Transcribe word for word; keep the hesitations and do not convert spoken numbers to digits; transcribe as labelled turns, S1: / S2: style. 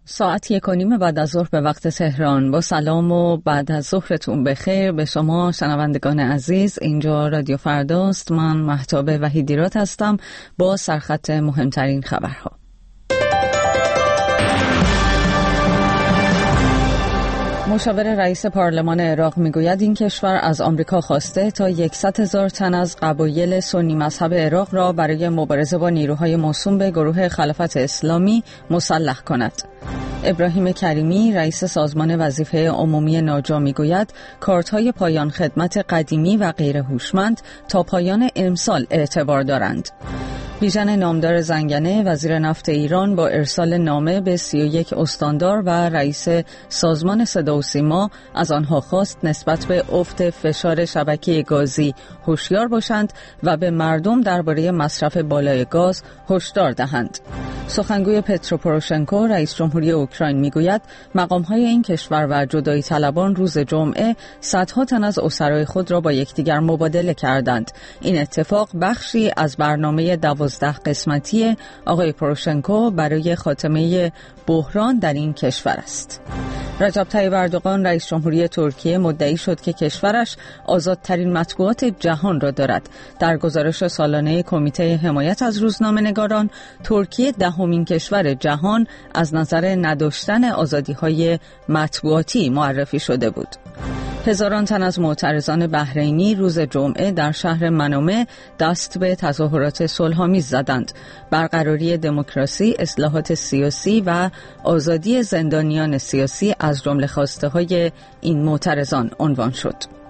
S1: ساعت یک و نیم بعد از ظهر به وقت تهران. با سلام و بعد از ظهرتون بخیر به شما شنوندگان عزیز. اینجا رادیو فرداست. من مهتاب وحیدیرات هستم با سرخط مهمترین خبرها. مشاور رئیس پارلمان عراق میگوید این کشور از آمریکا خواسته تا صد هزار تن از قبایل سنی مذهب عراق را برای مبارزه با نیروهای موسوم به گروه خلافت اسلامی مسلح کند. ابراهیم کریمی رئیس سازمان وظیفه عمومی ناجا میگوید کارت‌های پایان خدمت قدیمی و غیر هوشمند تا پایان امسال اعتبار دارند. بیژن نامدار زنگنه وزیر نفت ایران با ارسال نامه به سی و یک استاندار و رئیس سازمان صدا و سیما از آنها خواست نسبت به افت فشار شبکه گازی هوشیار باشند و به مردم درباره مصرف بالای گاز هشدار دهند. سخنگوی پترو پوروشنکو رئیس جمهوری اوکراین میگوید مقام‌های این کشور و جدایی طلبان روز جمعه صدها تن از اسرای خود را با یکدیگر مبادله کردند. این اتفاق بخشی از برنامه دوازده قسمتی آقای پوروشنکو برای خاتمه بحران در این کشور است. رجب طیب اردوغان رئیس جمهوری ترکیه مدعی شد که کشورش آزادترین مطبوعات جهان را دارد. در گزارش سالانه کمیته حمایت از روزنامه‌نگاران، ترکیه دهمین کشور جهان از نظر نداشتن آزادی‌های مطبوعاتی معرفی شده بود. هزاران تن از معترضان بحرینی روز جمعه در شهر منامه دست به تظاهرات صلح‌آمیز زدند. برقراری دموکراسی، اصلاحات سیاسی و آزادی زندانیان سیاسی از جمله خواسته‌های این معترضان عنوان شد.